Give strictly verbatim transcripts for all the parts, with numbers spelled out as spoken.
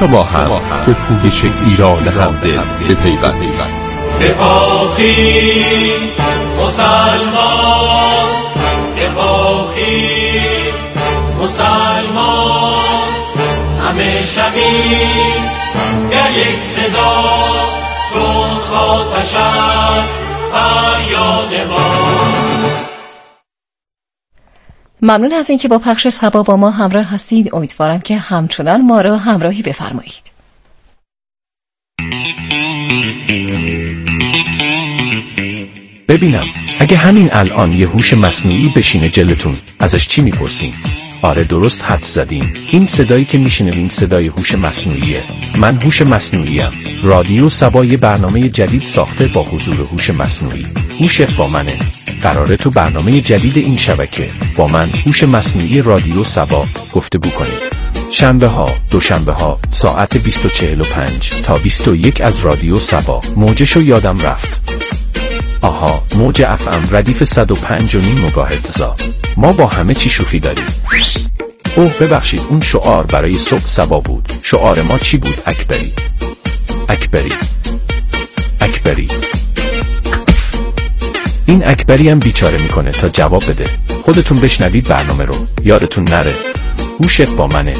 شما هم به پویش ایران همدل بپیوندید. به آخی مسلمان، به آخی مسلمان، همه شبیم در یک صدا، چون آتش است فریاد ما. ممنون از اینکه با پخش صبا با ما همراه هستید. امیدوارم که همچنان ما را همراهی بفرمایید. ببینم اگه همین الان یه هوش مصنوعی بشینه جلتون، ازش چی میپرسین؟ آره درست حدس زدین. این صدایی که میشنوین صدای هوش مصنوعیه. من هوش مصنوعیم. رادیو سبا یه برنامه جدید ساخته با حضور هوش مصنوعی. هوش با منه. قراره تو برنامه جدید این شبکه با من هوش مصنوعی رادیو سبا گفتگو کنید. شنبه ها، دوشنبه ها ساعت بیست و چهل و پنج تا بیست و یک از رادیو سبا. موجشو یادم رفت. آها، موج اف ام ردیف صد و پنج و نیم مگاهرتزا. ما با همه چی شوخی داریم. اوه ببخشید، اون شعار برای صبح سبا بود. شعار ما چی بود؟ اکبری اکبری اکبری. این اکبری هم بیچاره میکنه تا جواب بده. خودتون بشنوید برنامه رو، یادتون نره هوشت با منه.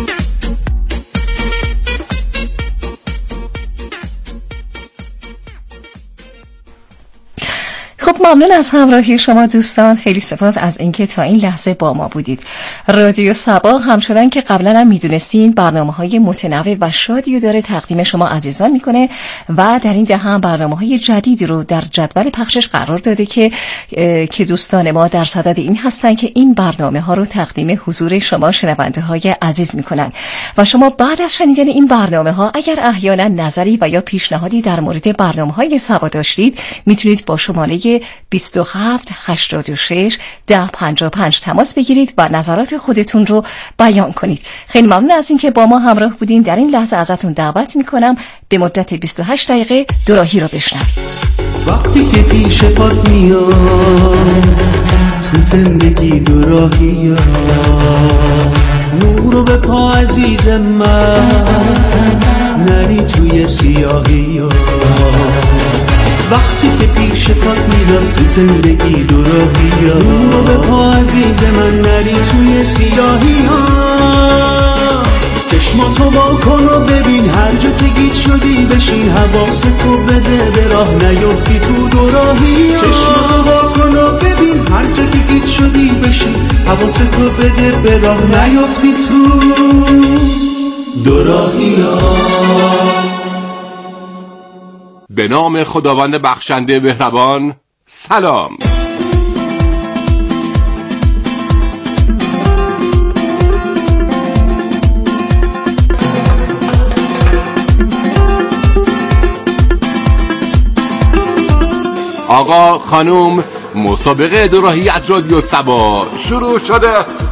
خب ممنون از همراهی شما دوستان. خیلی سپاس از اینکه تا این لحظه با ما بودید. رادیو سبا همچنان که قبلا هم میدونستین برنامه‌های متنوع و شادی رو داره تقدیم شما عزیزان میکنه و در این دهه هم برنامه‌های جدیدی رو در جدول پخشش قرار داده که که دوستان ما در صدد این هستن که این برنامه‌ها رو تقدیم حضور شما شنونده‌های عزیز میکنن و شما بعد از شنیدن این برنامه‌ها اگر احیانا نظری و یا پیشنهادی در مورد برنامه‌های سبا داشتید میتونید با شماره بیست و هفت هشتاد و شش ده پنجاه و پنج تماس بگیرید و نظرات خودتون رو بیان کنید. خیلی ممنون از اینکه با ما همراه بودین. در این لحظه ازتون دعوت میکنم به مدت بیست و هشت دقیقه دوراهی رو بشنوید. وقتی که پیش پات میاد تو زندگی دوراهی ها، نورو به پا عزیز من، نری توی سیاهی ها. وقتی که پیش پات میاد تو زندگی دوراهی ها، نورو به پا عزیز من، نری توی سیاهی ها. چشماتو با کن و ببین، هر جا که گیج شدی بشین، حواستو بده به راه نیفتی تو دوراهی ها. چشماتو با کن و ببین، هر جا که گیج شدی بشین، حواستو بده به راه نیفتی تو دوراهی ها. به نام خداوند بخشنده مهربان. سلام. آقا خانوم، مسابقه دوراهی از رادیو سبا شروع شده.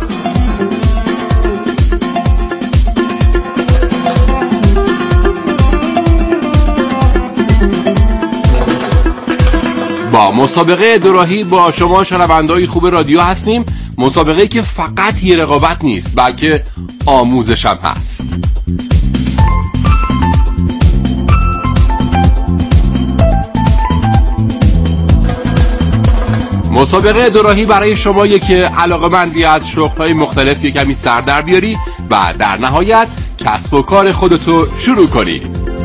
با مسابقه دوراهی با شما شنونده‌های خوب رادیو هستیم. مسابقه‌ای که فقط یه رقابت نیست بلکه آموزش هم هست. مسابقه دوراهی برای شما که علاقه‌مندی از شغل‌های مختلف یک کمی سر در بیاری و در نهایت کسب و کار خودتو شروع کنی.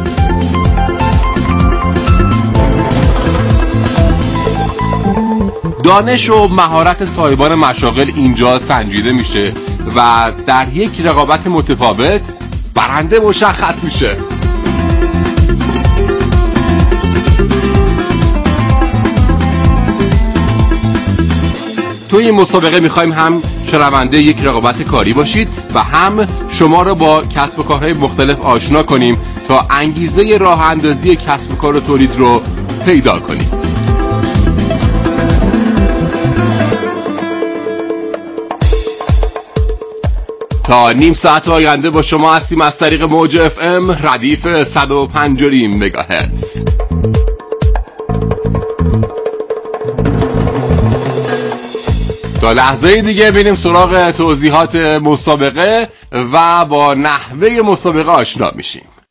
دانش و مهارت صاحبان مشاغل اینجا سنجیده میشه و در یک رقابت متفاوت برنده مشخص میشه. توی این مسابقه میخوایم هم شنونده یک رقابت کاری باشید و هم شما را با کسب و کارهای مختلف آشنا کنیم تا انگیزه راه اندازی کسب و کار و تولید رو پیدا کنید. تا نیم ساعت آینده با شما هستیم از طریق موج اف ام ردیف صد و پنج و نیم مگاهرتز. تا لحظه دیگه بینیم سراغ توضیحات مسابقه و با نحوه مسابقه آشنا میشیم.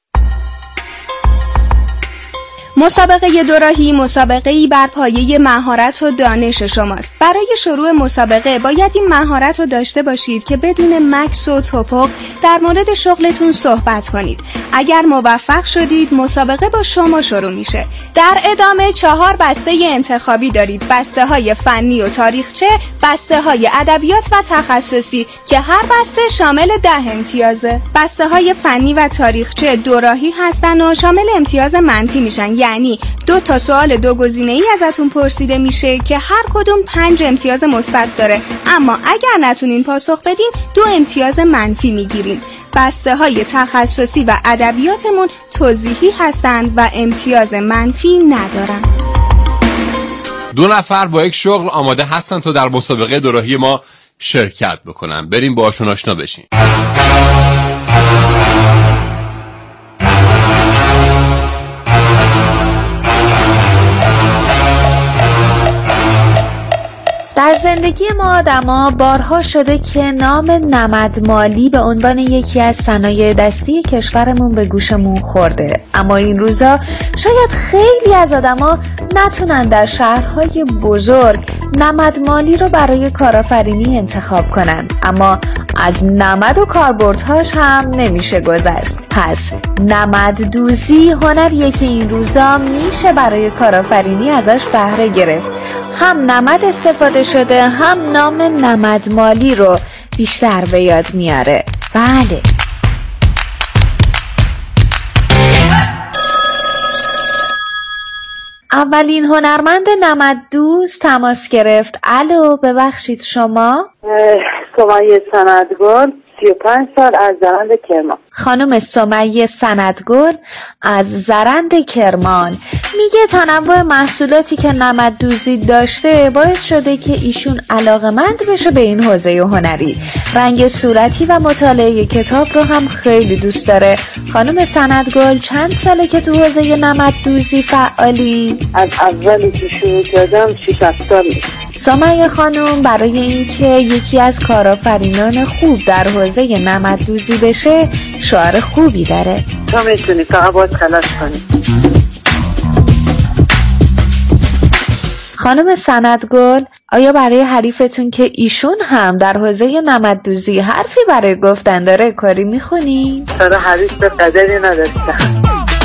مسابقه دوراهی مسابقه‌ای بر پایه مهارت و دانش شماست. برای شروع مسابقه باید این مهارت رو داشته باشید که بدون مکث و توپق در مورد شغلتون صحبت کنید. اگر موفق شدید مسابقه با شما شروع میشه. در ادامه چهار بسته انتخابی دارید: بسته های فنی و تاریخچه، بسته های ادبیات و تخصصی که هر بسته شامل ده امتیازه. بسته های فنی و تاریخچه دوراهی هستن و شامل امتیاز منفی میشن، یعنی دو تا سوال دو گزینه‌ای ازتون پرسیده میشه که هر کدوم پنج امتیاز مثبت داره، اما اگر نتونین پاسخ بدین دو امتیاز منفی میگیرین. بسته های تخصصی و ادبیاتمون توضیحی هستند و امتیاز منفی ندارن. دو نفر با یک شغل آماده هستن تا در مسابقه دوراهی ما شرکت بکنن. بریم باهاشون آشنا بشیم. در زندگی ما آدما بارها شده که نام نمدمالی به عنوان یکی از صنایع دستی کشورمون به گوشمون خورده، اما این روزا شاید خیلی از آدما نتونن در شهرهای بزرگ نمدمالی رو برای کارآفرینی انتخاب کنن، اما از نمد و کاربردهاش هم نمیشه گذشت. پس نمددوزی هنریه که این روزا میشه برای کارآفرینی ازش بهره گرفت. هم نمد استفاده شده، هم نام نمدمالی رو بیشتر به یاد میاره. بله. اولین هنرمند نمددوز تماس گرفت. الو، ببخشید شما؟ سمیه سندگل، سی و پنج سال، از زرند کرمان. خانم سمیه سندگل از زرند کرمان میگه تنوع محصولاتی که نمددوزی داشته باعث شده که ایشون علاقه‌مند بشه به این حوزه هنری. رنگ صورتی و مطالعه کتاب رو هم خیلی دوست داره. خانم سندگل چند ساله که تو حوزه نمددوزی فعالی؟ از اولی که شروع کردم شش هفت سال میشه. سمیه خانم برای اینکه یکی از کارآفرینان خوب در حوزه نمددوزی بشه شعار خوبی داره: تو میتونی، فقط باید تلاش کنی. خانم سندگل، آیا برای حریفتون که ایشون هم در حوزه نمددوزی حرفی برای گفتن داره کاری میخونی؟ چرا حریف به قدری نداشتم.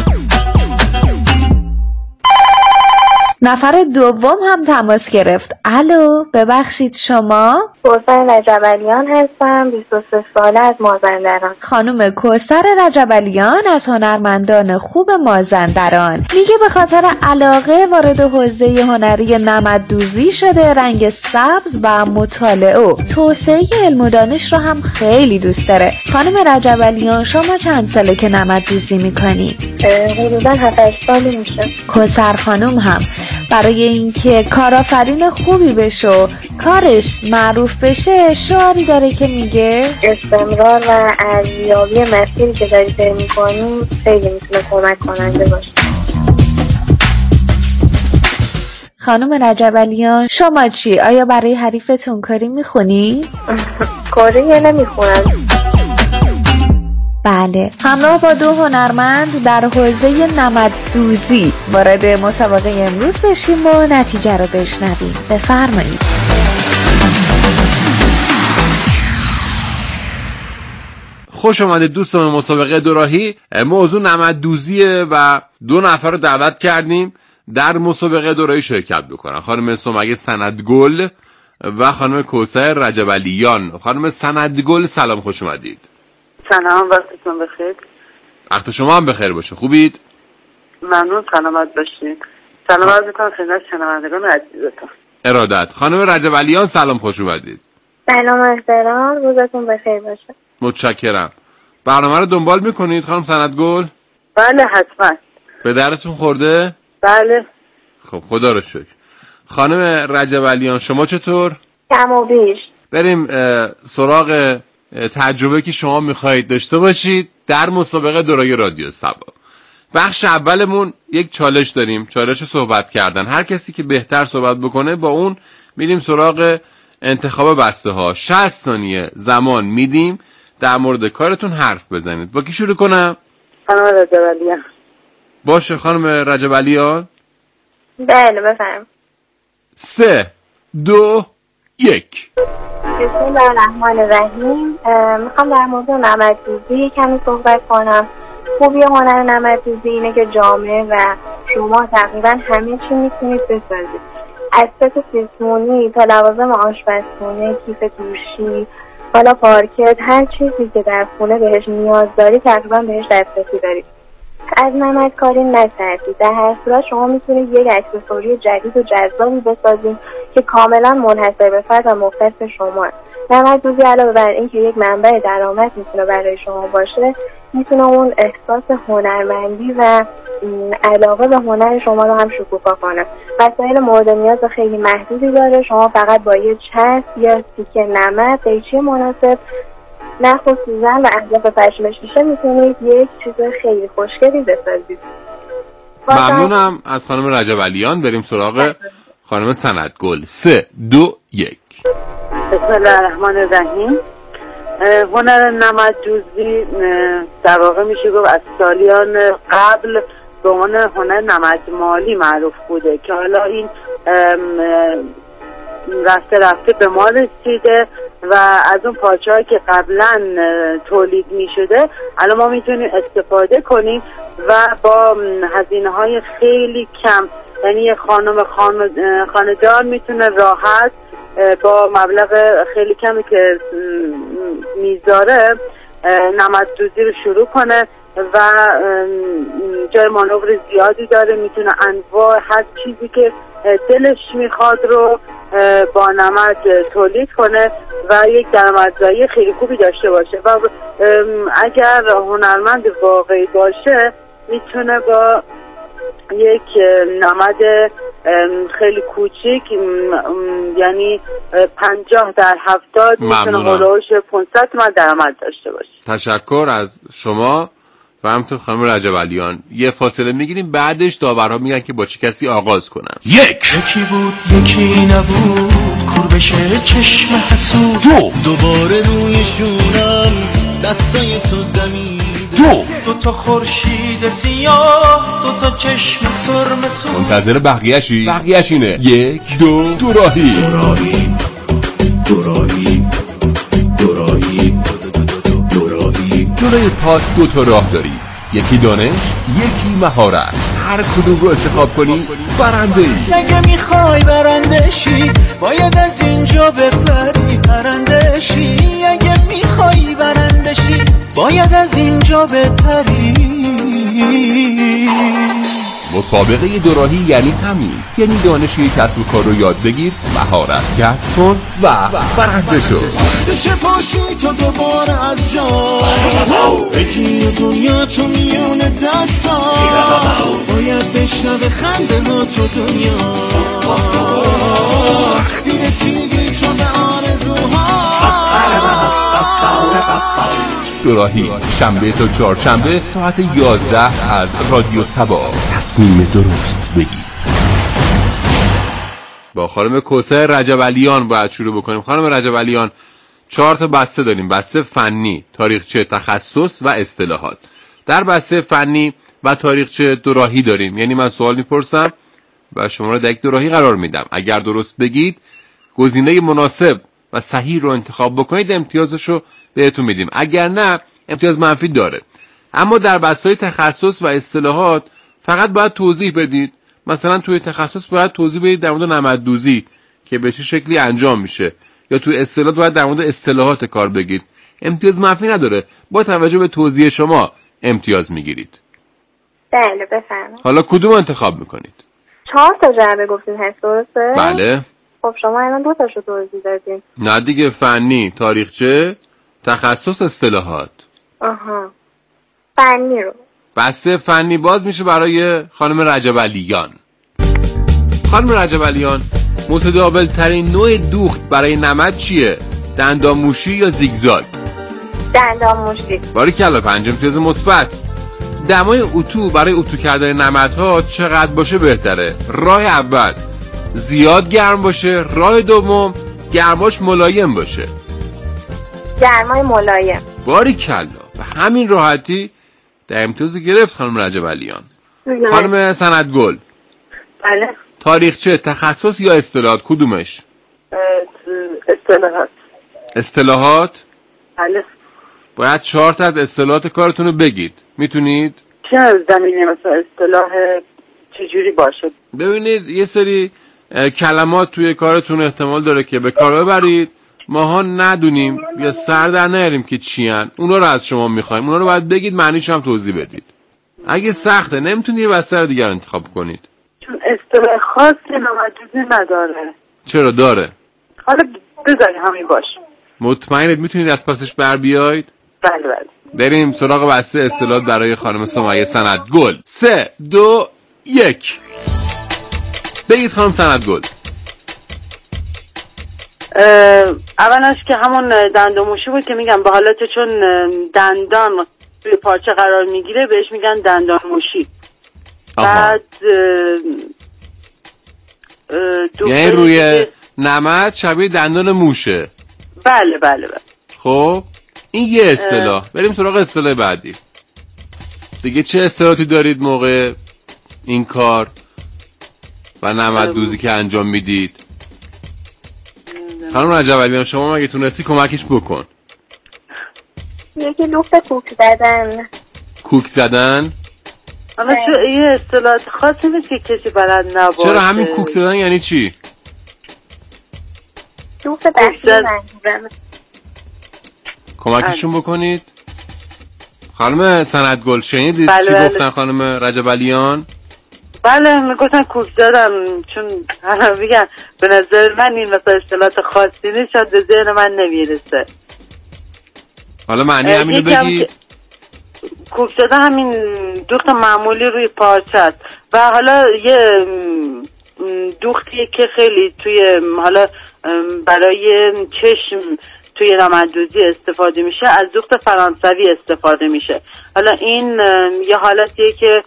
نفر دوم هم تماس گرفت. الو، ببخشید شما؟ کوثر رجبلیان هستم، بیست و سه ساله، از مازندران. خانم کوثر رجبلیان از هنرمندان خوب مازندران میگه به خاطر علاقه وارد حوزه هنری نمددوزی شده. رنگ سبز و مطالعه و توسعه علم و دانش رو هم خیلی دوست داره. خانم رجبلیان شما چند ساله که نمددوزی میکنی؟ حدوداً هفت هشت سالی میشه. کوثر خانم هم برای اینکه کارآفرین خوبی بشه و کارش معروف بشه شعاری داره که میگه استمرار و ارزیابی مسیری که داری طی می‌کنی خیلی میتونه کمک کننده باشه. خانم رجبلیان شما چی؟ آیا برای حریفتون کاری میخونی؟ کاری نمیخونم. بله، همراه با دو هنرمند در حوزه نمددوزی وارد مسابقه امروز بشیم و نتیجه رو بشنویم. بفرمایید. خوش آمدید دوستان مسابقه دوراهی. موضوع نمددوزیه و دو نفر رو دعوت کردیم در مسابقه دوراهی شرکت بکنن: خانم سمیه سندگل و خانم کوثر رجبلیان. خانم سندگل سلام، خوش اومدید. سلام، وقتتون بخیر. وقت شما هم بخیر باشه. خوبید؟ ممنون، سلامت باشید. سلام عرض می‌کنم خدمت شنوندگان عزیزتون. ارادت. خانم رجبلیان سلام، خوش اومدید. سلام احترام، روزتون بخیر باشه. متشکرم. برنامه رو دنبال میکنید خانم سندگل؟ بله حتما. به درتون خورده؟ بله. خب خدا رو شکر. خانم رجبلیان شما چطور؟ کم و بیش. بریم سراغ تجربه که شما میخواهید داشته باشید در مسابقه دوراهی رادیو صبا. بخش اولمون یک چالش داریم، چالش صحبت کردن. هر کسی که بهتر صحبت بکنه با اون میریم سراغ انتخاب بسته ها. شصت ثانیه زمان میدیم در مورد کارتون حرف بزنید. با کی شروع کنم؟ خانم رجبلیان. باشه خانم رجب علیان؟ بله بفرم. سه دو یک. بسم الله الرحمن الرحیم. میخوام در موضوع نمددوزی کمی صحبت کنم. خوبی هنر نمددوزی اینه که جامعه و شما تقریبا همه چی میتونید بسازید، از ست سیسمونی تا لوازم آشپزخونه، کیف دوشی، حالا پارکت، هر چیزی که در خونه بهش نیاز داری تقریبا بهش دسترسی دارید. از نمدکاری نترسید. در هر صورت شما میتونید یک اکسسوری جدید و جذابی بسازید که کاملا منحصر به فرد و مختص شماست. نمددوزی علاوه بر این که یک منبع درآمد میتونه برای شما باشه، میتونه اون احساس هنرمندی و علاقه به هنر شما رو هم شکوفا کنه. وسایل مورد نیاز خیلی محدودی داره. شما فقط با یه چسب یا تیکه نمد، قیچی مناسب، نخ و سوزن و اهداف پشم شیشه میتونید یک چیز خیلی خوشگلی بسازید. ممنونم از خانم رجب علیان. بریم سراغ خانم سندگل. سه دو یک. بسم الله الرحمن الرحیم. هنر نمددوزی در واقع میشه گفت از سالیان قبل به عنوان هنر نمدمالی معروف بوده که حالا این رفته رفته به ما رسیده و از اون پارچه‌هایی که قبلا تولید میشده الان ما میتونیم استفاده کنیم و با هزینه‌های خیلی کم، یعنی خانم خانه‌دار میتونه راحت با مبلغ خیلی کمی که میذاره نمددوزی رو شروع کنه و جای مانور زیادی داره. میتونه انواع هر چیزی که دلش میخواد رو با نمد تولید کنه و یک درآمدزایی خیلی خوبی داشته باشه و اگر هنرمند واقعی باشه میتونه با یک نمد خیلی کوچیک، یعنی پنجاه در هفتاد میتونه هلوش پانصد تومن درآمد داشته باشه. تشکر از شما و همینطور خانم رجب علیان. یه فاصله میگیریم، بعدش داورها میگن که با چه کسی آغاز کنم. یک. یکی بود یکی نبود، کور بشه چشم حسود. دو. دوباره روی شونم دستای تو دمیده. دو. دو تا خورشید سیاه، دو تا چشم سرم سوز. منتظر بقیه‌شی؟ بقیه‌ش اینه. یک دو دو راهی. دو راهی دو راهی دو راهی دو راهی. جلوی پات دو تا راه داری، یکی دانش، یکی مهارت. هر کدوم رو انتخاب کنی برنده ای. اگه میخوای برنده شی باید از اینجا بپری پرنده شی. اگه میخوای برنده شی باید از اینجا بپری. مسابقه دوراهی یعنی همین، یعنی دانش یک کسب و کار رو یاد بگیر، مهارت کسب کن و برنده شو. دشه پاشی تو دوباره از جا بگیر دنیا تو میون دستا. باید بشنوه خنده ها تو دنیا وقتی رسیدی تو به آرزوها. دوراهی شنبه تا چهارشنبه ساعت یازده از رادیو سبا. تصمیم درست بگیر. با خانم کوثر رجب علیان باید شروع بکنیم. خانم رجب علیان، چهار تا بسته داریم: بسته فنی، تاریخچه، تخصص و اصطلاحات. در بسته فنی و تاریخچه دوراهی داریم، یعنی من سوال میپرسم و شما رو در یک دوراهی قرار میدم. اگر درست بگید گزینه مناسب و صحیح رو انتخاب بکنید، امتیازش رو بهتون میدیم. اگر نه امتیاز منفی داره. اما در بحث‌های تخصص و اصطلاحات فقط باید توضیح بدید. مثلا توی تخصص باید توضیح بدید در مورد نمددوزی که به چه شکلی انجام میشه، یا توی اصطلاحات باید در مورد اصطلاحات کار بگید. امتیاز منفی نداره، با توجه به توضیح شما امتیاز میگیرید. بله بفرمایید. حالا کدوم انتخاب میکنید؟ چهار تا جعبه گفتین هست درسته؟ بله. خب شما الان دو تاشو توضیح دادین. نه دیگه، فنی، تاریخچه، تخصص، اصطلاحات. آها. فنی رو. بسته فنی باز میشه برای خانم رجب علیان. خانم رجب علیان، متداول ترین نوع دوخت برای نمد چیه؟ دندانموشی یا زیگزاگ؟ دندانموشی. باریکلا، پنج امتیاز مثبت. دمای اتو برای اتو کردن نمدها چقدر باشه بهتره؟ راه اول زیاد گرم باشه، راه دوم گرماش ملایم باشه. گرمای ملایم. باریکلا، به همین راحتی در امتیاز گرفت خانم رجب علیان. خانم سندگل. بله. تاریخچه، تخصص یا اصطلاحات کدومش؟ اصطلاحات. اصطلاحات؟ بله. باید چهار تا از اصطلاحات کارتون رو بگید. میتونید؟ چه زمینه مثلا اصطلاح چجوری باشه؟ ببینید یه سری کلمات توی کارتون احتمال داره که به کار ببرید ماها ندونیم یا سر در نیاریم که چی ان. اونا رو از شما میخوایم، اونا رو باید بگید، معنیش هم توضیح بدید. اگه سخته نمیتونید یه بستر دیگر انتخاب کنید. چون اصطلاح خاصی نامحدودی نداره. چرا داره؟ حالا بذاری همین باش. مطمئنید میتونید از پسش بر بیاید؟ بله بله. بریم سراغ بسته اصطلاحات برای خانم سمیه سندگل. سه دو یک. بگید خانم سندگل. اولش که همون دندانموشی بود که میگم به حالت چون دندان روی پارچه قرار میگیره بهش میگن دندانموشی. بعد یعنی روی نمد شبیه دندان موشه. بله بله بله. خب این یه اصطلاح. بریم سراغ اصطلاح بعدی. دیگه چه اصطلاحاتی دارید موقع این کار و نمد دوزی که انجام میدید؟ خانم رجب‌علیان شما مگه تونستی کمکش بکن؟ یکی دوست کوک زدن. کوک زدن؟ اما چه یه اصطلاحات خاصی نیست که کسی بلد نباشه. چرا همین کوک زدن یعنی چی؟ دوست دستی زدن. کمکشون بکنید؟ خانم سندگل شنیدید بله چی بله. گفتن خانم رجب‌علیان؟ بله میگفتن کوک زدم، چون حالا میگن به نظر من این مثلا اصطلاحات خاصی نیست، شاید به ذهن من نمیرسه. حالا معنی همینو بگی؟ کوک زدن همین دوخت معمولی روی پارچه است و حالا یه دوختیه که خیلی توی حالا برای چشم توی نمدوزی استفاده میشه، از دوخت فرانسوی استفاده میشه. حالا این یه حالتیه که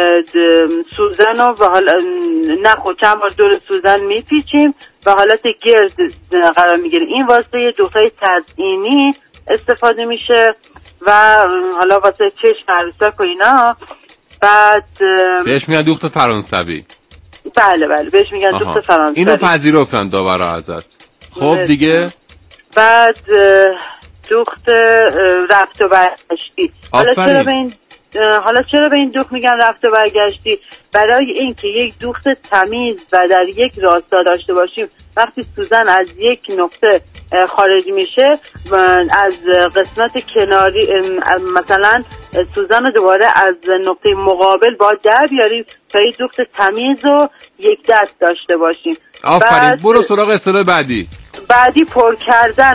سوزن رو و حالا نه خود چند بار دور سوزن میپیچیم و حالت گرد قرار میگیره. این واسه یه دوختای تزئینی استفاده میشه و حالا واسه چشم عروسک و اینا. بعد بهش میگن دوخت فرانسوی. بله بله بهش میگن دوخت فرانسوی. اینو پذیرفتن داورا ازت. خب دیگه بعد دوخت رفت و برگشتی. حالا چرا به این حالا چرا به این دوخت میگن رفت و برگشتی؟ برای اینکه یک دوخت تمیز و در یک راستا داشته باشیم، وقتی سوزن از یک نقطه خارج میشه از قسمت کناری مثلا سوزن رو دوباره از نقطه مقابل باید در بیاریم تا یک دوخت تمیز و یک دست داشته باشیم. آفرین. برو سراغ اصطلاح بعدی. بعدی پر کردن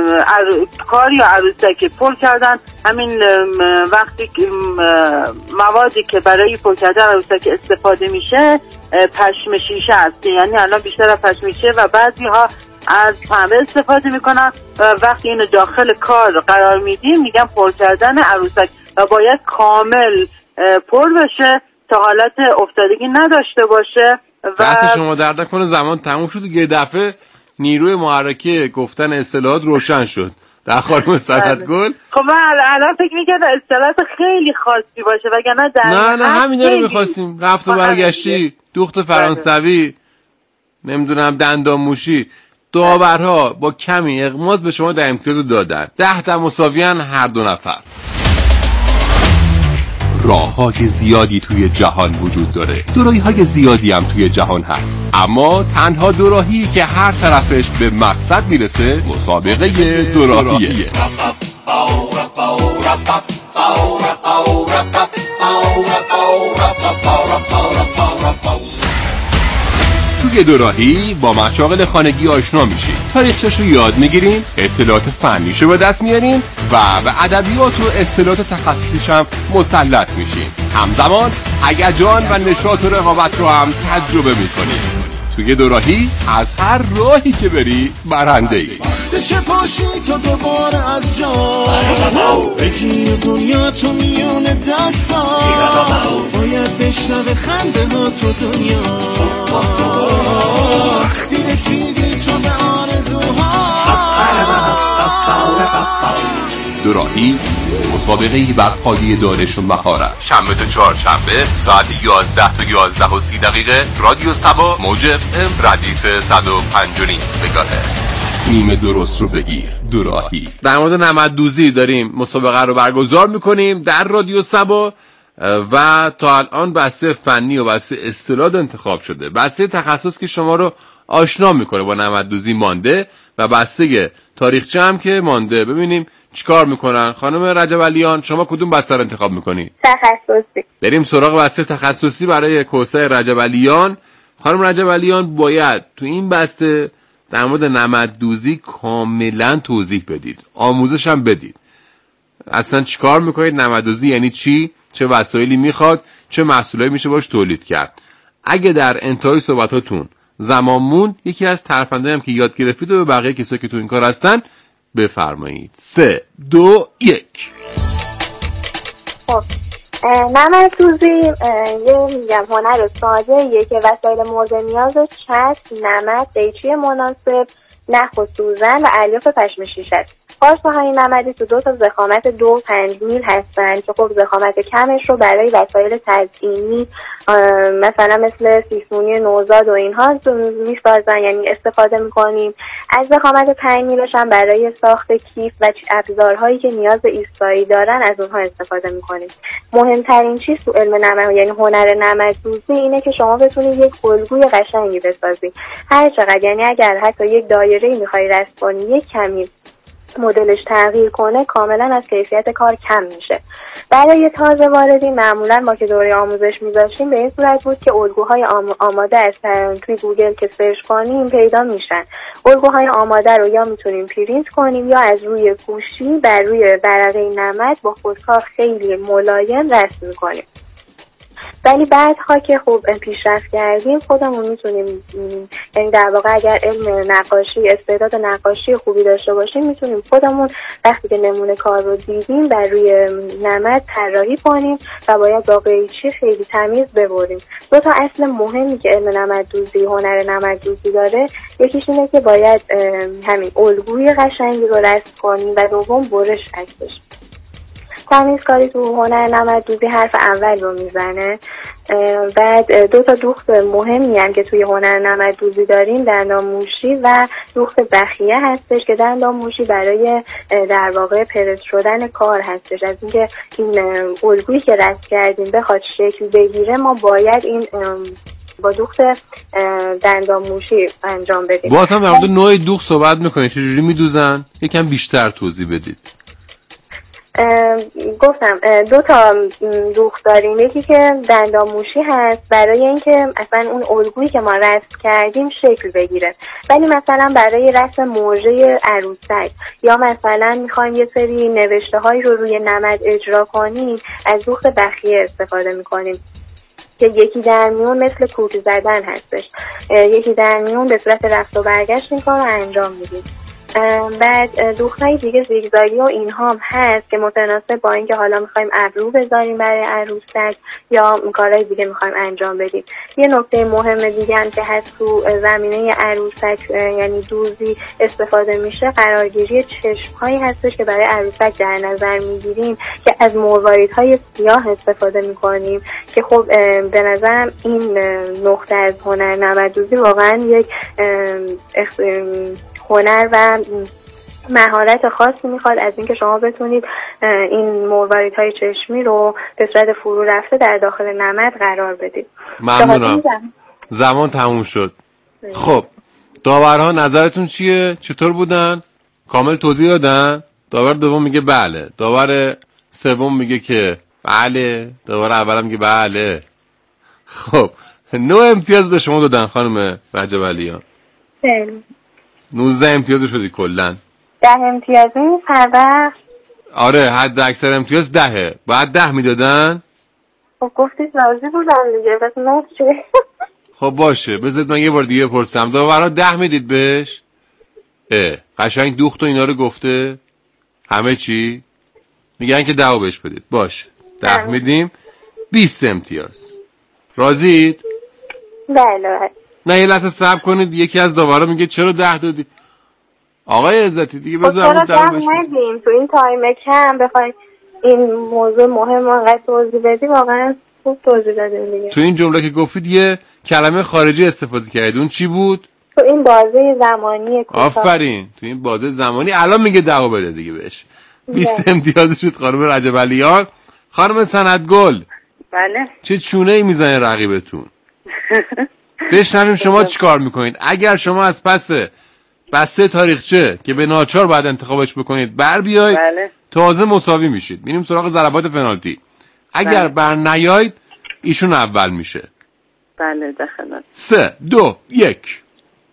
کار یا عروسک. پر کردن همین وقتی موادی که برای پر کردن عروسک استفاده میشه پشم شیشه است، یعنی الان بیشتر از پشم شیشه و بعضی ها از پنبه استفاده میکنن و وقتی اینو داخل کار قرار میدیم میگن پر کردن عروسک و باید کامل پر بشه تا حالت افتادگی نداشته باشه. و دست شما درد نکنه، زمان تموم شد یه دفعه نیروی محرکه گفتن اصطلاحات روشن شد در خانم سندگل. خب من الان فکر میکردم اصطلاحات خیلی خاصی باشه وگرنه در نه نه همینا رو میخواستیم. رفت و برگشتی، دوخت فرانسوی، نمیدونم دندان موشی. داورها با کمی اغماض به شما ده امتیاز دادن. ده تا مساویان هر دو نفر. راه‌های زیادی توی جهان وجود داره، دوراهی‌های زیادی هم توی جهان هست، اما تنها دوراهی که هر طرفش به مقصد میرسه مسابقه دوراهیه. توی دوراهی با مشاغل خانگی آشنا میشیم، تاریخچه‌شو یاد میگیریم، اطلاعات فنیشو به دست میاریم و به ادبیات و اصطلاحات تخصصیش هم مسلط میشیم. همزمان هیجان و نشاط و رقابت رو هم تجربه میکنیم. توی دوراهی از هر راهی که بری برنده‌ای. وقتش پاشی تو دوباره از جا بگیر دنیا تو میون دستا، باید بشنوه خنده ها تو دنیا وقتی رسیدی تو به آرزوها. دوراهی مسابقه‌ای بر پایه دانش و مهارت. شنبه تا چهارشنبه ساعت یازده تا یازده و سی دقیقه رادیو سبا موج اف ام ردیف صد و پنج و نیم مگاهرتز. تصمیم درست رو بگیر دوراهی. در مورد نمددوزی داریم مسابقه رو برگزار میکنیم در رادیو سبا و تا الان بسته فنی و بسته اصطلاح انتخاب شده. بسته تخصص که شما رو آشنا میکنه با نمددوزی مانده و بسته تاریخچه هم که مانده. ببینیم چیکار میکنن. خانم رجب علیان شما کدوم بسته رو انتخاب میکنی؟ تخصصی. بریم سراغ بسته تخصصی برای کوثر رجب علیان. خانم رجب علیان باید تو این بسته در مورد نمددوزی کاملا توضیح بدید، آموزش هم بدید. اصلا چیکار میکنید؟ نمددوزی یعنی چی؟ چه وسایلی میخواد؟ چه محصولاتی میشه باش تولید کرد؟ اگه در انتهای صحبتاتون زمان موند یکی از ترفندایی هم که یاد گرفتید و به بقیه کسایی که تو این کار هستن بفرمایید. سه دو یک. خب نمددوزی یه میگم هنر ساده یه که وسایل مورد نیازش چسب، نمد، قیچی مناسب، نخ و سوزن و الیاف پشم شیشه است. پارچه‌های نمدی تو دو تا ضخامت دو و پنج میل هستن که خب ضخامت کمش رو برای وسایل تزئینی مثلا مثل سیسمونی نوزاد و اینها میسازن، یعنی استفاده میکنیم. از ضخامت پنج میلش هم برای ساخت کیف و ابزارهایی که نیاز ایستایی دارن از اونها استفاده میکنیم. مهمترین چیز تو علم نمد یعنی هنر نمددوزی اینه که شما بتونید یک الگوی قشنگی بسازید. هر چقدر یعنی اگر حتی یک دایره‌ای می‌خوای رسم کنی یک کمی مدلش تغییر کنه کاملا از کیفیت کار کم میشه. برای تازه واردی معمولا ما که دوره آموزش میذاشیم به این صورت بود که الگوهای آم... آماده از توی گوگل که سرچ کنیم پیدا میشن. الگوهای آماده رو یا میتونیم پرینت کنیم یا از روی گوشی بر روی ورقه نمد با خودکار خیلی ملایم رسم میکنیم. ولی بعدها که خوب پیشرفت کردیم خودمون میتونیم، یعنی در واقع اگر علم نقاشی استعداد نقاشی خوبی داشته باشیم میتونیم خودمون وقتی که نمونه کار رو دیدیم بر روی نمد طراحی کنیم و باید با قیچی خیلی تمیز ببریم. دو تا اصل مهمی که علم نمددوزی هنر نمددوزی داره یکیش اینه که باید همین الگوی قشنگی رو رسم کنیم و دوم برش هستش. تمیزکاری تو هنر نمددوزی حرف اول رو میزنه. بعد دو تا دوخت مهمی هم که توی هنر نمددوزی داریم دندان موشی و دوخت بخیه هستش که دندان موشی برای در واقع پرس شدن کار هستش. از اینکه این الگویی که رسم کردیم بخواد شکل بگیره ما باید این با دوخت دندان موشی انجام بدیم. باز هم در مورد نوع دوخت صحبت میکنید، چجوری میدوزن؟ یکم بیشتر توضیح بدید. گفتم دو تا دوخت داریم، یکی که دندان موشی هست برای اینکه اصلا اون الگویی که ما رسم کردیم شکل بگیره، ولی مثلا برای رسم موژه عروسک یا مثلا میخوایم یه سری نوشته هایی رو روی نمد اجرا کنیم از دوخت بخیه استفاده میکنیم که یکی در میون مثل کوک زدن هستش، یکی در میون به صورت رفت و برگشت این کار رو انجام میدیم. بعد دوختای دیگه زیگزاگی و اینها هم هست که متناسب با اینکه حالا میخوایم ابرو بذاریم برای عروسک یا کارهای دیگه میخوایم انجام بدیم. یه نکته مهم دیگه هم که هست تو زمینه عروسک یعنی دوزی استفاده میشه قرارگیری چشمهایی هستش که برای عروسک در نظر میگیریم که از مرواریدهای سیاه استفاده میکنیم که خب به نظرم این نقطه از هنر نمددوزی واقعا یک هنر و مهارت خاصی میخواد از اینکه شما بتونید این مرواریدهای چشمی رو به صورت فرو رفته در داخل نمد قرار بدید. ممنونم. زمان تموم شد. خب داورها نظرتون چیه؟ چطور بودن؟ کامل توضیح دادن؟ داور دوم میگه بله، داور سوم میگه که بله، داور اولم میگه بله. خب نه امتیاز به شما دادن خانم رجب علیان. بله. نوزده امتیاز شدی کلن. ده امتیازی نیست هر وقت؟ آره حد اکثر امتیاز دهه. باید ده میدادن؟ خب گفتید راضی بودم دیگه بس نه چه؟ خب باشه بذارید من یه بار دیگه پرسم. داورها ده میدید بهش؟ اه قشنگ دوخت و اینا رو گفته؟ همه چی؟ میگن که ده بهش بدید. باشه ده میدیم. بیست امتیاز. راضید؟ بله. نه یه لحظه صبر کنید. یکی از داورا میگه چرا ده دادی؟ آقای عزتی دیگه بذارم چرا ده ندیم تو این تایم کم بخوای این موضوع مهم انقدر توضیح بدی، واقعا خوب توضیح دادیم دیگه. تو این جمله که گفتید یه کلمه خارجی استفاده کردید، اون چی بود؟ تو این بازه زمانی کوتاه. آفرین، تو این بازه زمانی. الان میگه دعوا بده دیگه بهش. بیست امتیاز شد خانم رجب‌علیان. خانم سندگل. بله. چه چونه ای میزنه رقیبتون؟ بشنویم شما چیکار میکنید. اگر شما از پس بسته تاریخچه که به ناچار باید انتخابش بکنید بر بیاید، بله. تازه مساوی میشید. میریم سراغ ضربات پنالتی. اگر بر نیاید ایشون اول میشه. بله دخلت. سه دو یک.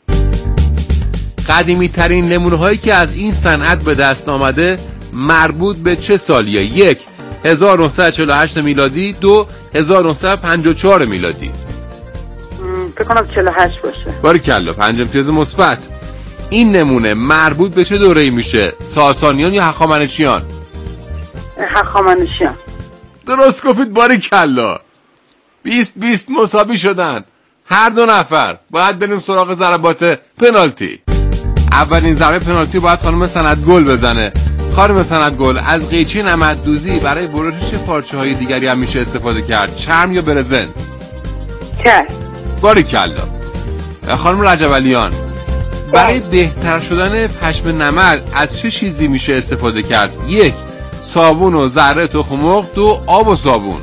قدیمی ترین نمونه هایی که از این صنعت به دست آمده مربوط به چه سالیه؟ یک هزار و نهصد و چهل و هشت میلادی، دو هزار و نهصد و پنجاه و چهار میلادی. فکر کنم چهل و هشت باشه. باریکلا، پنج امتیاز مثبت. این نمونه مربوط به چه دوره‌ای میشه؟ ساسانیان یا هخامنشیان؟ هخامنشیان. درست گفتید، باریکلا. بیست بیست مساوی شدن هر دو نفر. باید بریم سراغ ضربات پنالتی. اولین ضربه پنالتی باید خانم سندگل بزنه. خانم سندگل، از قیچی نمددوزی برای برش پارچه های دیگری هم میشه استفاده کرد؟ چرم یا برزنت؟ چرم. باریکلا. خانم رجب‌علیان، برای بهتر شدن پشم نمد از چه چیزی میشه استفاده کرد؟ یک صابون و ذره تخم مرغ، دو آب و صابون.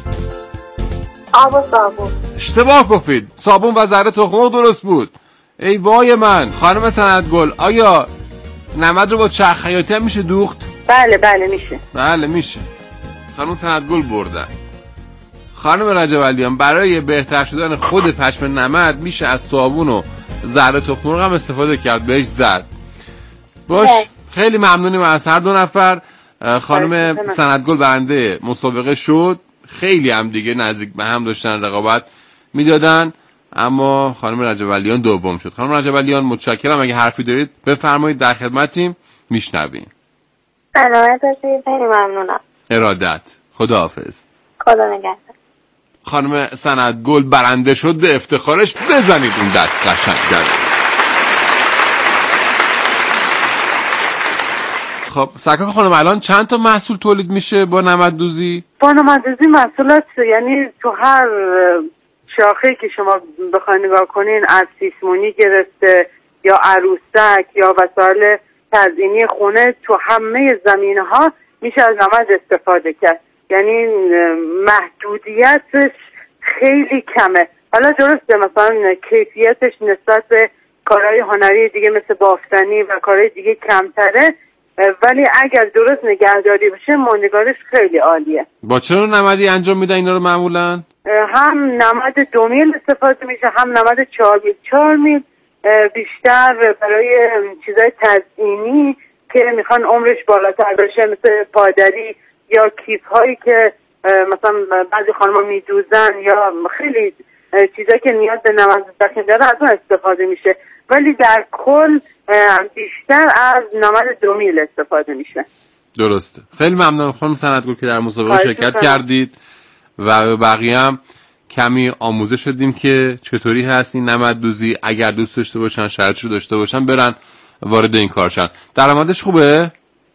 آب و صابون. اشتباه گفتید، صابون و ذره تخم مرغ درست بود. ای وای من. خانم سندگل، آیا نمد رو با چرخ خیاطی هم میشه دوخت؟ بله بله میشه. بله میشه. خانم سندگل بردن. خانم رجب‌علیان، برای بهتر شدن خود پشم نمد میشه از صابون و ذره تخم مرغ هم استفاده کرد، بهش زد. باش، خیلی ممنونیم از هر دو نفر. خانم سندگل برنده مسابقه شد. خیلی هم دیگه نزدیک به هم داشتن رقابت میدادن، اما خانم رجب‌علیان دوم شد. خانم رجب‌علیان متشکرم. اگه حرفی دارید بفرمایید، در خدمتیم، میشنویم. سلامت باشید. خیلی ممنونم. ارادت. خداحافظ. خدا نگهدار. خانم سندگل برنده شد. به افتخارش بزنید اون دست قشنگ. خب سرکار خانم، الان چند تا محصول تولید میشه با نمددوزی؟ با نمددوزی محصولات یعنی تو هر شاخه که شما بخواید نگاه کنین، از سیسمونی گرفته یا عروسک یا وسایل تزیینی خونه، تو همه زمینه‌ها میشه از نمد استفاده کرد. یعنی محدودیتش خیلی کمه. حالا درسته مثلا کیفیتش نسبت به کارهای هنری دیگه مثل بافتنی و کارهای دیگه کمتره، ولی اگر درست نگهداری بشه ماندگارش خیلی عالیه. با چه نوع نمدی انجام میدن اینا رو معمولا؟ هم نمد دو میل استفاده میشه، هم نمد چهار میل. چهار میل بیشتر برای چیزای تزیینی که میخوان عمرش بالاتر بشه، مثل پادری یا کیف هایی که مثلا بعضی خانم‌ها میدوزن یا خیلی چیزایی که نیاز به نمد داخل داره، از اون استفاده میشه. ولی در کل بیشتر از نمد دو میل استفاده میشه. درسته. خیلی ممنونم خانم سندگل که در مسابقه شرکت کردید و به بقیه هم کمی آموزش شدیم که چطوری هست این نمددوزی. اگر دوست داشته باشن، شرایطش رو داشته باشن، برن وارد این کار شن. درآمدش خوبه؟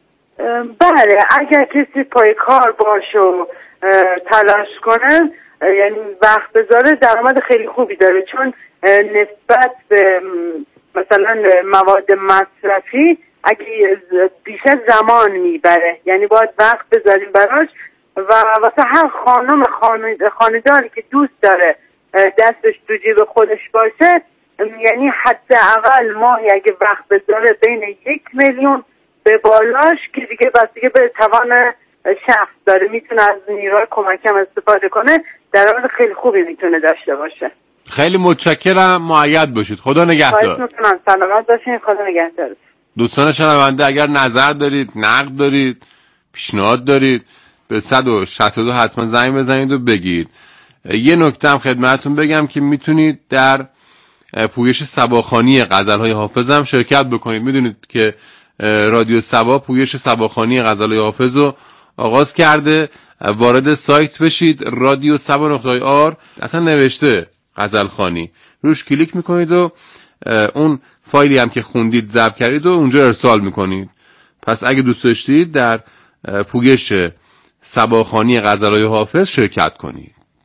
بله، اگر کسی پای کار باشه و تلاش کنه، یعنی وقت بذاره، درآمد خیلی خوبی داره، چون نسبت به مثلا مواد مصرفی اگه بیشتر زمان میبره، یعنی باید وقت بذاریم براش. و واسه هر خانم خانه‌داری که دوست داره دستش تو جیب خودش باشه، یعنی حداقل ماهی اگه وقت بذاره بین یک میلیون به بالاش، که دیگه بس دیگه به توان شخص داره، میتونه از نیروی کمکم استفاده کنه، درآمد خیلی خوبی میتونه داشته باشه. خیلی متشکرم. مؤید باشید. خدا نگهدار. خواهش میکنم. سلامت باشین. خدا نگهدار. دوستان شنونده، اگر نظر دارید، نقد دارید، پیشنهاد دارید، به صد و شصت و دو حتما زنگ بزنید و بگید. یه نکته هم خدمتتون بگم که میتونید در پویش صباخوانی غزل‌های حافظ هم شرکت بکنید. میدونید که رادیو صبا پویش صباخوانی غزل‌های حافظ رو آغاز کرده. وارد سایت بشید، رادیو صبا نقطه آر، اصلا نوشته غزلخوانی، روش کلیک میکنید و اون فایلی هم که خوندید ضبط کردید و اونجا ارسال میکنید. پس اگه دوست داشتید در پویش سباخوانی غزل‌های حافظ شرکت کنید.